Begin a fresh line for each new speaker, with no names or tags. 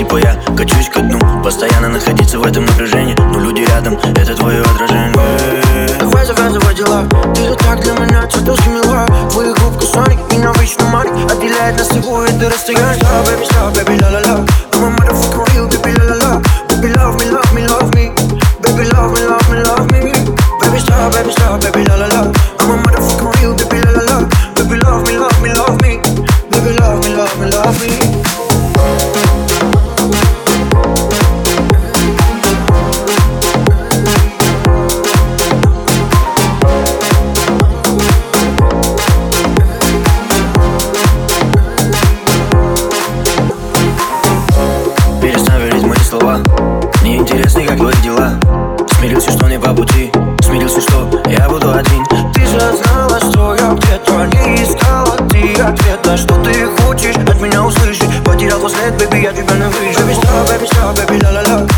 типа я качусь ко дну. Постоянно находиться в этом напряжении, но люди рядом, это твое отражение.
Давай завязывай дела, ты же так для меня чертовски мила. Твои губ касания и навечно маник отделяет нас всего это расстояние. Stop, baby, la la la. I'm a motherfucking real, baby, la la la. Baby, love me, love me, love me. Baby, love me, love me, love me. Baby, stop, baby, la la la. I'm a motherfucking real, baby, la la la. Baby, love me, love me, love me. Baby, love me, love me, love me.
Перестань верить в мои слова. Мне интересны, как твои дела. Смирился, что не по пути. Смирился, что я буду один.
Ты же знала, что я где-то не искала. Ты ответа, что ты хочешь от меня услышать. Потерял след, baby, я тебя не вижу. Baby, stop, baby, la la la.